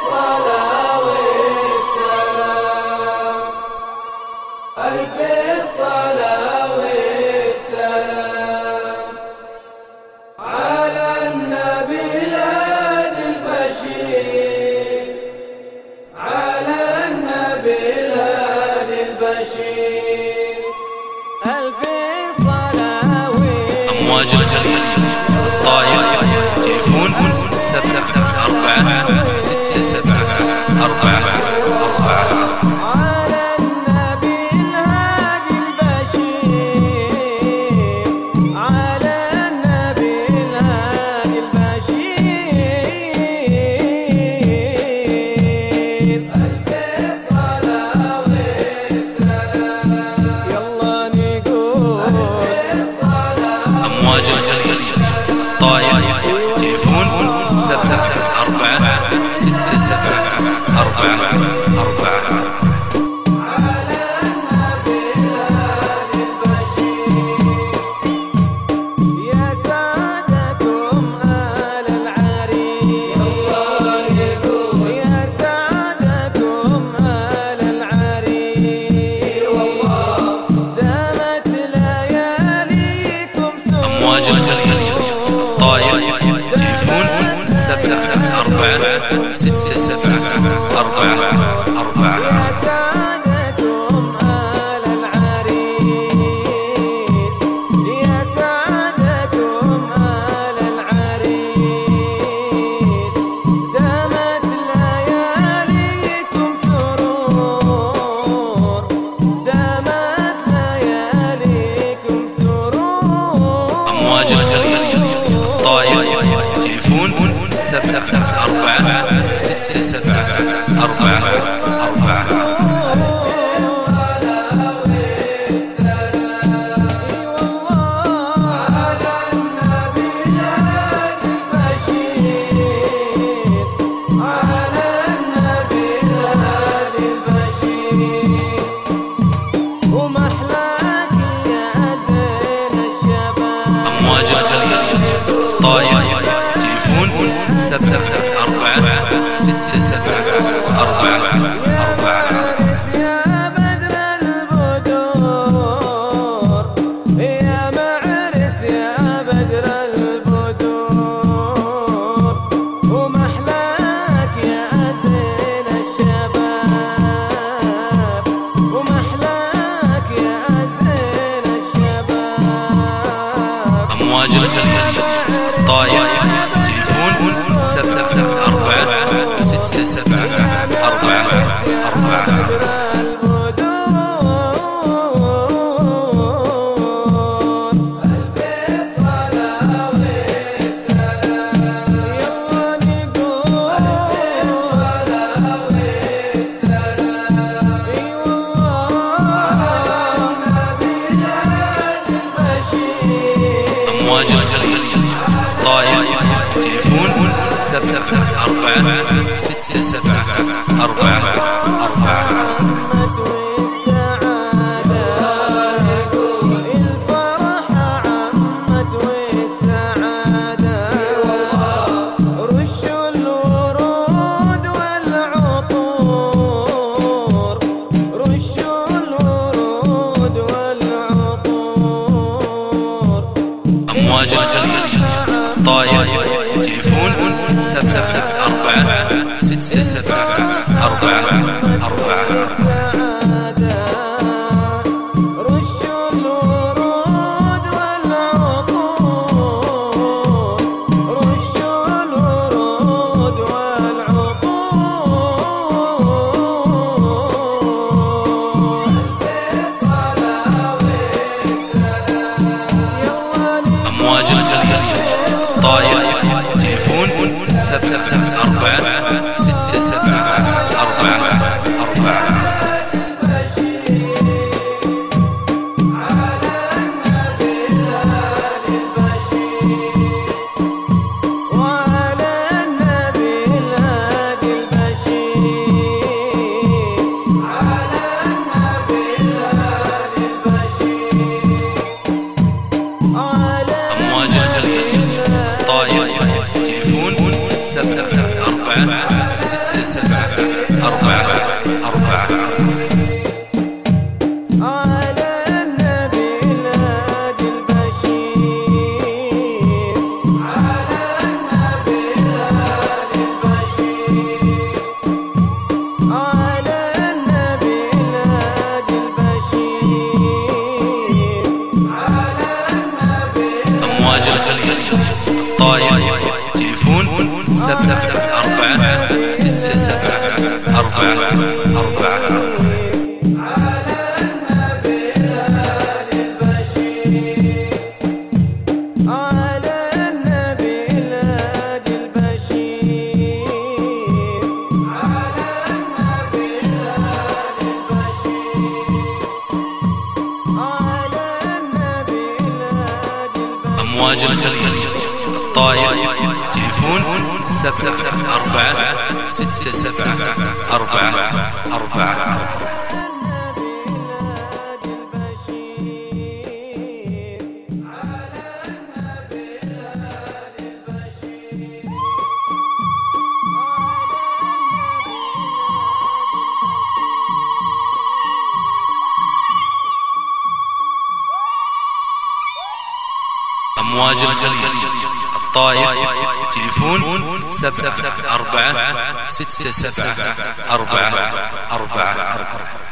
الصلاة والسلام، ألف الصلاة والسلام على النبي الهادي البشير، على النبي الهادي البشير. ألف صلاة أمواج الخليج الطايف تليفون 7746774. على النبي الهادي البشير، على النبي الهادي البشير. ألف الصلاة والسلام، يلا نقول ألف الصلاة. أمواج الخليج الطايف تليفون 7746774. على النبي الهادي البشير. يا سادتهم آل العريس، يا سادتهم آل العريس، دامت لياليكم أمواج الخليج الطايف تليفون 7746774. يا سادتهم آل العريس، يا سادتهم آل العريس، دامت لياليكم سرور، دامت لياليكم سرور. أمواج الخليج الطايف تليفون 7746774. أمواج الخليج الطايف تليفون 7746774. يا بدر البدور، يا معرس يا بدر البدور، ومحلاك يا زين الشباب، ومحلاك يا زين الشباب. أمواج الخليج الطايف تليفون 7746774. أمواج الخليج الطايف تليفون 7746774. أمواج الخليج الطايف تليفون 7746774. أمواج الخليج الطايف تليفون 7746774. تليفون 7746774. على النبي الهادي البشير، على النبي الهادي البشير، على النبي الهادي البشير، على النبي. أمواج الخليج الطائف تليفون 746774. أمواج الخليج الطائف تليفون 746774. أمواج الخليج الطائف تليفون 746774.